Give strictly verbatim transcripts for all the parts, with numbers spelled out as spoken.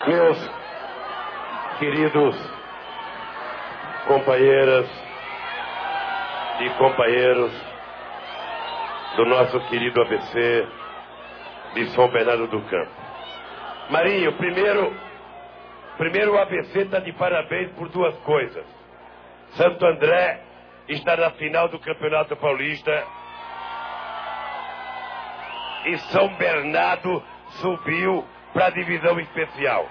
Meus queridos companheiras e companheiros do nosso querido A B C de São Bernardo do Campo. Marinho, primeiro, primeiro o A B C está de parabéns por duas coisas. Santo André está na final do Campeonato Paulista e São Bernardo subiu para a divisão especial.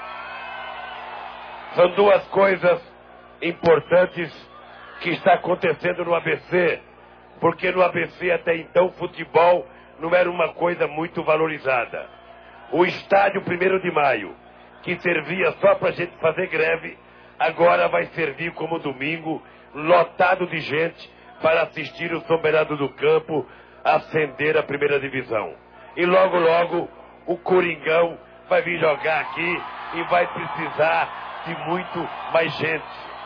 São duas coisas importantes que está acontecendo no A B C, porque no A B C até então futebol não era uma coisa muito valorizada. O estádio primeiro de maio, que servia só para a gente fazer greve, agora vai servir como domingo, lotado de gente para assistir o São Bernardo do Campo ascender a primeira divisão. E logo, logo, o Coringão vai vir jogar aqui e vai precisar de muito mais gente.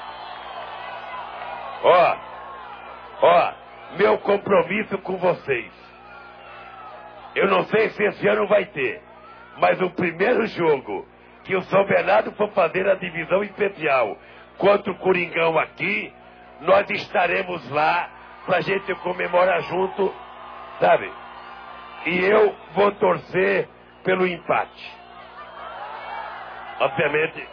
Ó, ó, meu compromisso com vocês. Eu não sei se esse ano vai ter, mas o primeiro jogo que o São Bernardo for fazer a divisão especial contra o Coringão aqui, nós estaremos lá pra gente comemorar junto, sabe? E eu vou torcer pelo empate. Obviamente.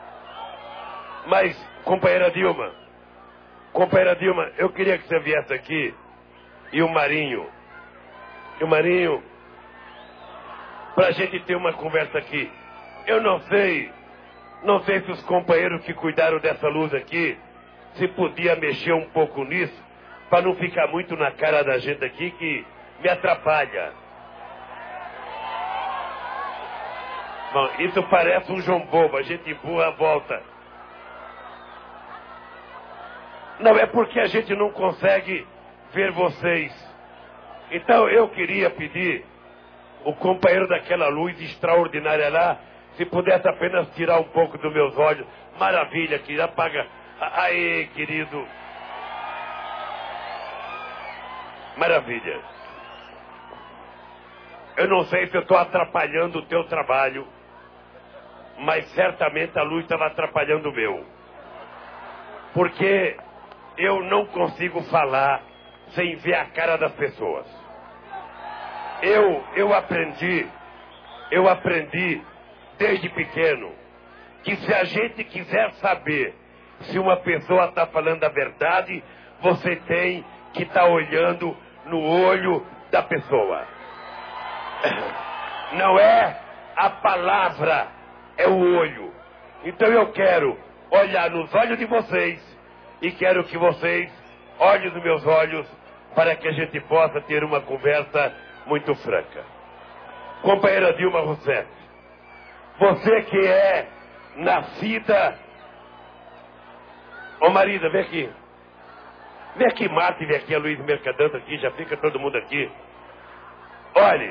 Mas, companheira Dilma, companheira Dilma, eu queria que você viesse aqui e o Marinho, e o Marinho, pra gente ter uma conversa aqui. Eu não sei, não sei se os companheiros que cuidaram dessa luz aqui, se podia mexer um pouco nisso, para não ficar muito na cara da gente aqui, que me atrapalha. Bom, isso parece um João Bobo, a gente empurra a volta. Não, é porque a gente não consegue ver vocês. Então eu queria pedir o companheiro daquela luz extraordinária lá, se pudesse apenas tirar um pouco dos meus olhos. Maravilha, que apaga. Aê, querido. Maravilha. Eu não sei se eu estou atrapalhando o teu trabalho, mas certamente a luz estava atrapalhando o meu. Porque eu não consigo falar sem ver a cara das pessoas. Eu, eu aprendi, eu aprendi desde pequeno que se a gente quiser saber se uma pessoa está falando a verdade, você tem que estar tá olhando no olho da pessoa. Não é a palavra, é o olho. Então eu quero olhar nos olhos de vocês e quero que vocês olhem nos meus olhos para que a gente possa ter uma conversa muito franca. Companheira Dilma Rousseff, você que é nascida... Ô Marida, vem aqui. Vem aqui, Marta, e vem aqui a Luiz Mercadante aqui, já fica todo mundo aqui. Olhe,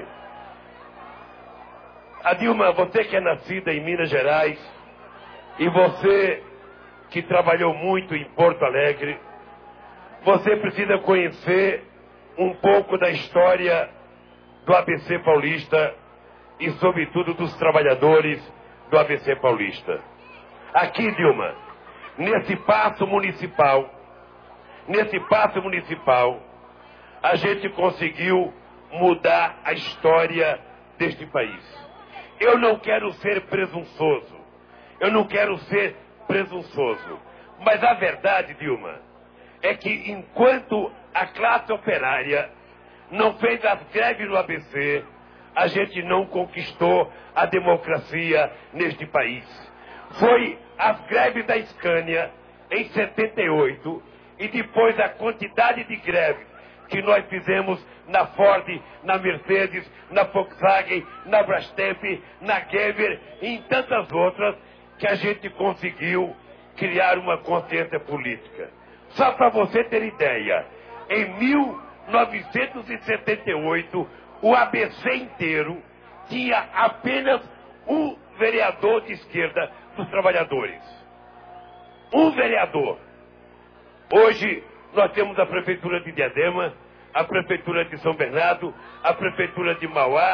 a Dilma, você que é nascida em Minas Gerais e você que trabalhou muito em Porto Alegre, você precisa conhecer um pouco da história do A B C Paulista e, sobretudo, dos trabalhadores do A B C Paulista. Aqui, Dilma, nesse paço municipal, nesse paço municipal, a gente conseguiu mudar a história deste país. Eu não quero ser presunçoso, eu não quero ser presunçoso, mas a verdade, Dilma, é que enquanto a classe operária não fez as greves no A B C, a gente não conquistou a democracia neste país. Foi as greves da Scania em setenta e oito e depois a quantidade de greves que nós fizemos na Ford, na Mercedes, na Volkswagen, na Brastemp, na Geber e em tantas outras que a gente conseguiu criar uma consciência política. Só para você ter ideia, em mil novecentos e setenta e oito, o A B C inteiro tinha apenas um vereador de esquerda dos trabalhadores. Um vereador. Hoje nós temos a Prefeitura de Diadema, a Prefeitura de São Bernardo, a Prefeitura de Mauá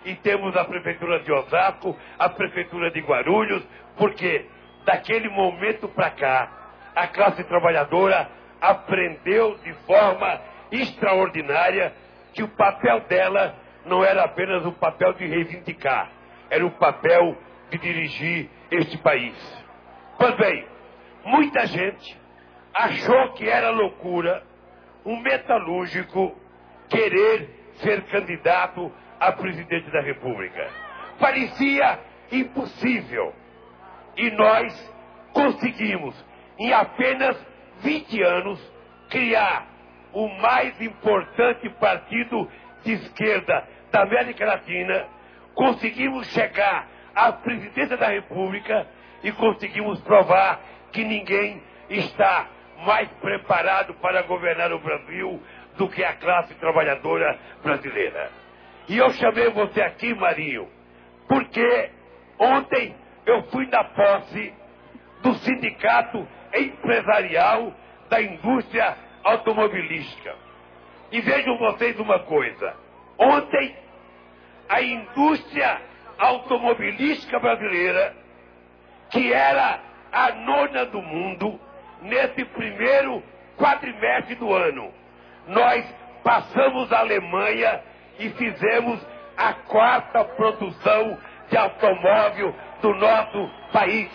e temos a Prefeitura de Osasco, a Prefeitura de Guarulhos, porque daquele momento para cá, a classe trabalhadora aprendeu de forma extraordinária que o papel dela não era apenas o papel de reivindicar, era o papel de dirigir este país. Pois bem, muita gente achou que era loucura um metalúrgico querer ser candidato a presidente da República. Parecia impossível. E nós conseguimos, em apenas vinte anos, criar o mais importante partido de esquerda da América Latina, conseguimos chegar à presidência da República e conseguimos provar que ninguém está mais preparado para governar o Brasil do que a classe trabalhadora brasileira. E eu chamei você aqui, Marinho, porque ontem eu fui na posse do Sindicato Empresarial da Indústria Automobilística. E vejam vocês uma coisa. Ontem, a indústria automobilística brasileira, que era a nona do mundo, nesse primeiro quadrimestre do ano, nós passamos a Alemanha e fizemos a quarta produção de automóvel do nosso país.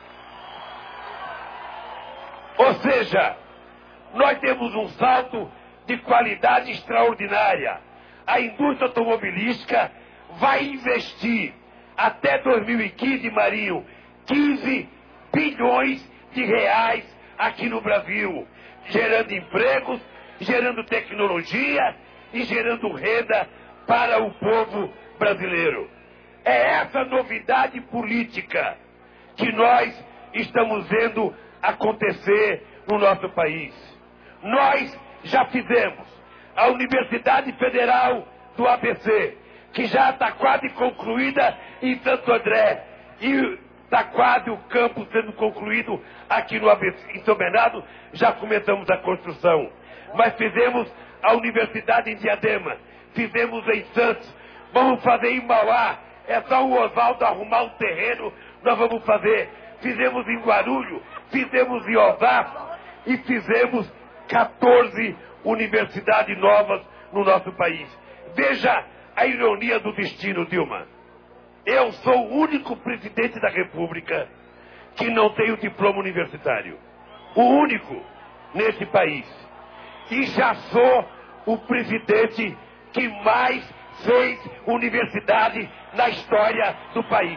Ou seja, nós temos um salto de qualidade extraordinária. A indústria automobilística vai investir até dois mil e quinze, Marinho, quinze bilhões de reais aqui no Brasil, gerando empregos, gerando tecnologia e gerando renda para o povo brasileiro. É essa novidade política que nós estamos vendo acontecer no nosso país. Nós já fizemos a Universidade Federal do A B C, que já está quase concluída em Santo André, e está quase o campus sendo concluído aqui no A B C, em São Bernardo, já começamos a construção. Mas fizemos a Universidade em Diadema, fizemos em Santos, vamos fazer em Mauá, é só o Oswaldo arrumar o terreno, nós vamos fazer. Fizemos em Guarulhos, fizemos em Osasco e fizemos quatorze universidades novas no nosso país. Veja a ironia do destino, Dilma. Eu sou o único presidente da República que não tem o diploma universitário. O único nesse país. E já sou o presidente que mais fez universidade na história do país.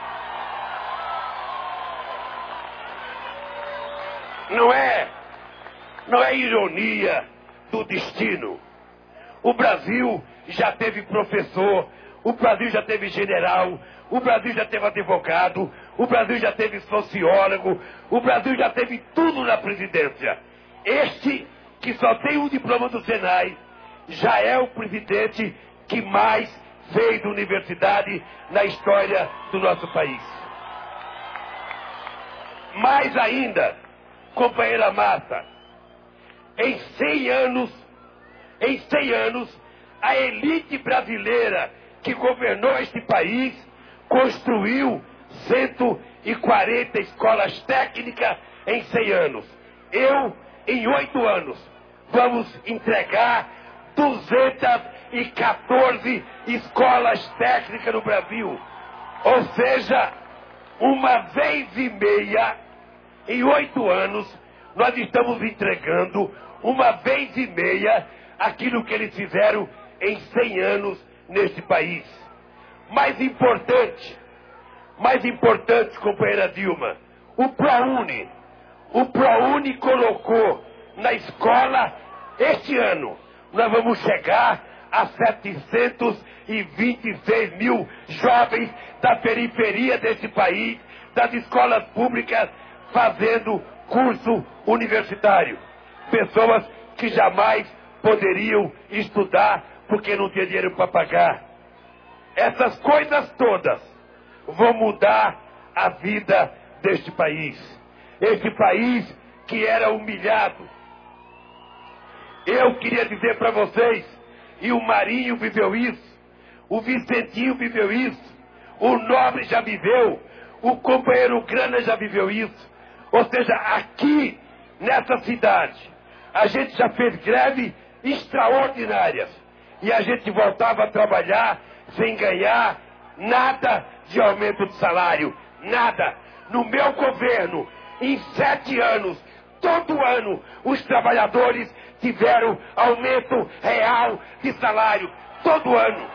Não é, não é ironia do destino. O Brasil já teve professor, o Brasil já teve general, o Brasil já teve advogado, o Brasil já teve sociólogo, o Brasil já teve tudo na presidência. Este, que só tem um diploma do Senai, já é o presidente que mais fez universidade na história do nosso país. Mais ainda, companheira Marta, em cem anos, em cem anos, a elite brasileira que governou este país construiu cento e quarenta escolas técnicas em cem anos. Eu, em oito anos, vamos entregar duzentas e quatorze escolas técnicas no Brasil. Ou seja, uma vez e meia, em oito anos, nós estamos entregando uma vez e meia aquilo que eles fizeram em cem anos neste país. Mais importante, mais importante, companheira Dilma, o ProUni. O ProUni colocou na escola, este ano, nós vamos chegar a setecentos e vinte e seis mil jovens da periferia desse país, das escolas públicas, fazendo curso universitário. Pessoas que jamais poderiam estudar porque não tinha dinheiro para pagar. Essas coisas todas vão mudar a vida deste país. Este país que era humilhado. Eu queria dizer para vocês, e o Marinho viveu isso, O Vicentinho viveu isso. O Nobre já viveu. O companheiro Grana já viveu isso. Ou seja, aqui, nessa cidade, a gente já fez greves extraordinárias. E a gente voltava a trabalhar sem ganhar nada de aumento de salário. Nada. No meu governo, em sete anos, todo ano, os trabalhadores tiveram aumento real de salário. Todo ano.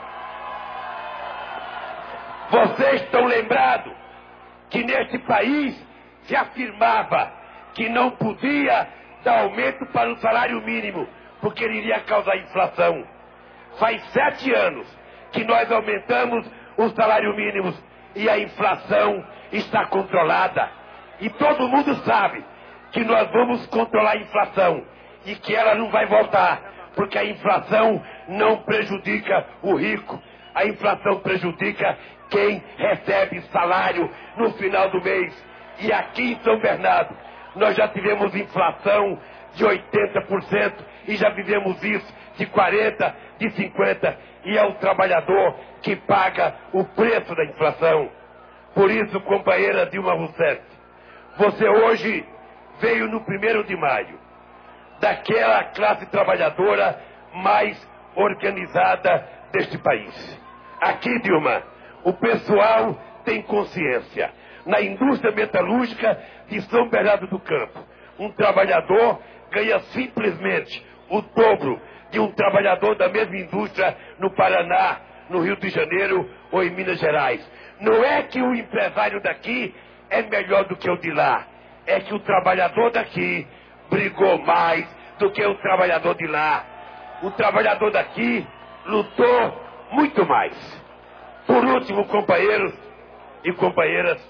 Vocês estão lembrados que neste país se afirmava que não podia dar aumento para o salário mínimo, porque ele iria causar inflação. Faz sete anos que nós aumentamos o salário mínimo e a inflação está controlada. E todo mundo sabe que nós vamos controlar a inflação e que ela não vai voltar, porque a inflação não prejudica o rico. A inflação prejudica quem recebe salário no final do mês. E aqui em São Bernardo, nós já tivemos inflação de oitenta por cento e já vivemos isso de quarenta por cento, de cinquenta por cento. E é o trabalhador que paga o preço da inflação. Por isso, companheira Dilma Rousseff, você hoje veio no primeiro de maio, daquela classe trabalhadora mais organizada deste país. Aqui, Dilma, o pessoal tem consciência. Na indústria metalúrgica de São Bernardo do Campo, um trabalhador ganha simplesmente o dobro de um trabalhador da mesma indústria no Paraná, no Rio de Janeiro ou em Minas Gerais. Não é que o empresário daqui é melhor do que o de lá. É que o trabalhador daqui brigou mais do que o trabalhador de lá. O trabalhador daqui lutou muito mais. Por último, companheiros e companheiras,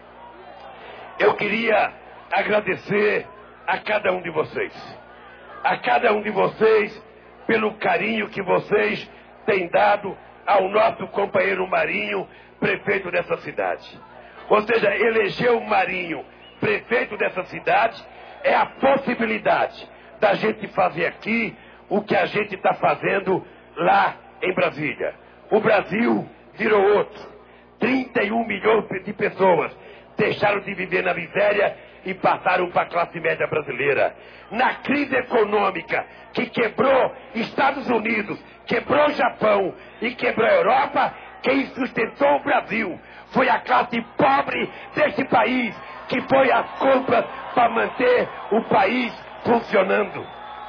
eu queria agradecer a cada um de vocês. A cada um de vocês pelo carinho que vocês têm dado ao nosso companheiro Marinho, prefeito dessa cidade. Ou seja, eleger o Marinho prefeito dessa cidade é a possibilidade da gente fazer aqui o que a gente está fazendo lá em Brasília. O Brasil virou outro. trinta e um milhões de pessoas deixaram de viver na miséria e passaram para a classe média brasileira. Na crise econômica que quebrou Estados Unidos, quebrou o Japão e quebrou a Europa, quem sustentou o Brasil foi a classe pobre deste país, que foi às compras para manter o país funcionando.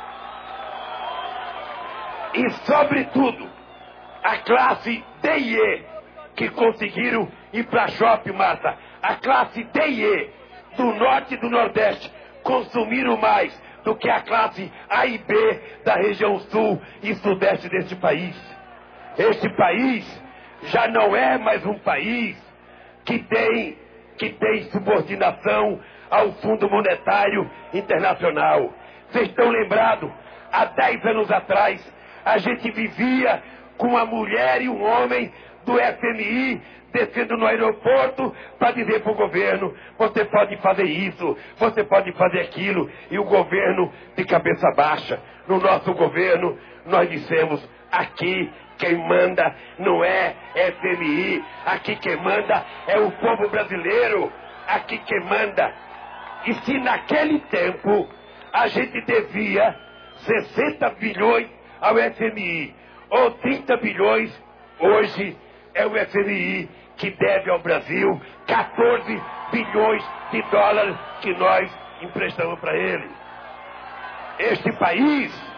E, sobretudo, a classe D e E, que conseguiram ir para shopping, massa. A classe D e E do Norte e do Nordeste consumiram mais do que a classe A e B da região Sul e Sudeste deste país. Este país já não é mais um país que tem, que tem subordinação ao Fundo Monetário Internacional. Vocês estão lembrados? Há dez anos atrás, a gente vivia com uma mulher e um homem do F M I descendo no aeroporto para dizer para o governo: você pode fazer isso, você pode fazer aquilo, e o governo de cabeça baixa. No nosso governo, nós dissemos: aqui quem manda não é F M I, aqui quem manda é o povo brasileiro, aqui quem manda. E se naquele tempo a gente devia sessenta bilhões ao F M I, ou trinta bilhões, hoje é o F M I que deve ao Brasil quatorze bilhões de dólares que nós emprestamos para ele. Este país,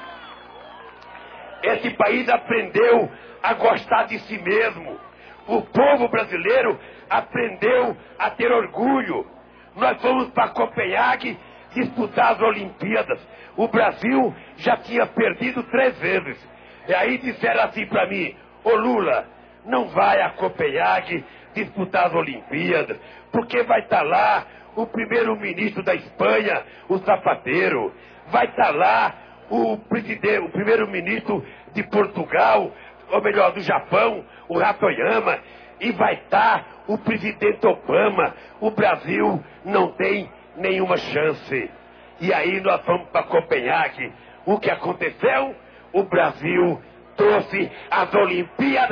este país aprendeu a gostar de si mesmo. O povo brasileiro aprendeu a ter orgulho. Nós fomos para Copenhague disputar as Olimpíadas. O Brasil já tinha perdido três vezes. E aí disseram assim para mim: ô Lula, não vai a Copenhague disputar as Olimpíadas, porque vai estar lá o primeiro-ministro da Espanha, o Zapatero, vai estar lá o, presidente, o primeiro-ministro de Portugal, ou melhor, do Japão, o Hatoyama, e vai estar o presidente Obama. O Brasil não tem nenhuma chance. E aí nós fomos para Copenhague. O que aconteceu? O Brasil trouxe as Olimpíadas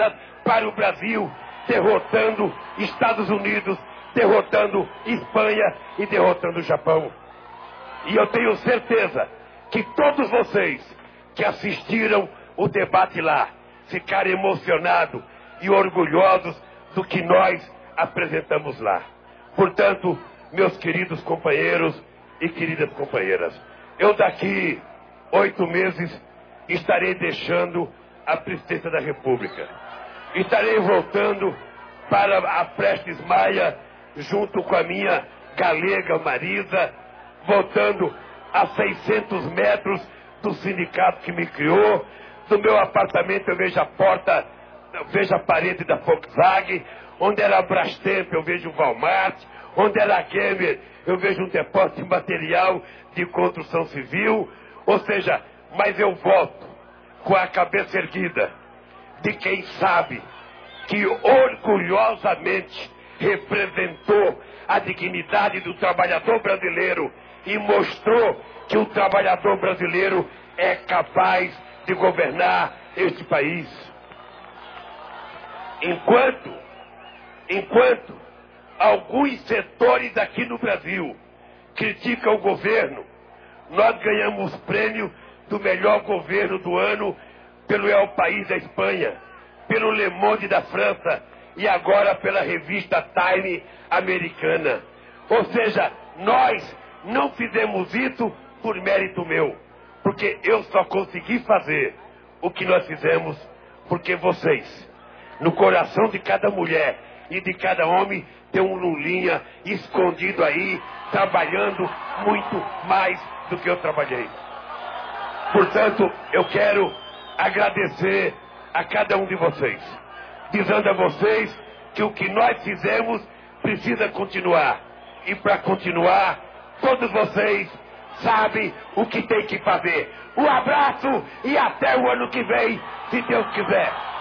para o Brasil, derrotando Estados Unidos, derrotando Espanha e derrotando o Japão. E eu tenho certeza que todos vocês que assistiram o debate lá ficaram emocionados e orgulhosos do que nós apresentamos lá. Portanto, meus queridos companheiros e queridas companheiras, eu daqui oito meses estarei deixando a presidência da República. Estarei voltando para a Prestes Maia, junto com a minha galega Marisa, voltando a seiscentos metros do sindicato que me criou. Do meu apartamento eu vejo a porta, eu vejo a parede da Volkswagen. Onde era a Brastemp eu vejo o Walmart. Onde era a Gamer eu vejo um depósito de material de construção civil. Ou seja, mas eu volto com a cabeça erguida de quem sabe que orgulhosamente representou a dignidade do trabalhador brasileiro e mostrou que o trabalhador brasileiro é capaz de governar este país. Enquanto, enquanto alguns setores aqui no Brasil criticam o governo, nós ganhamos prêmio do melhor governo do ano pelo El País da Espanha, pelo Le Monde da França e agora pela revista Time americana. Ou seja, nós não fizemos isso por mérito meu, porque eu só consegui fazer o que nós fizemos porque vocês, no coração de cada mulher e de cada homem, tem um Lulinha escondido aí, trabalhando muito mais do que eu trabalhei. Portanto, eu quero agradecer a cada um de vocês, dizendo a vocês que o que nós fizemos precisa continuar. E para continuar, todos vocês sabem o que tem que fazer. Um abraço e até o ano que vem, se Deus quiser.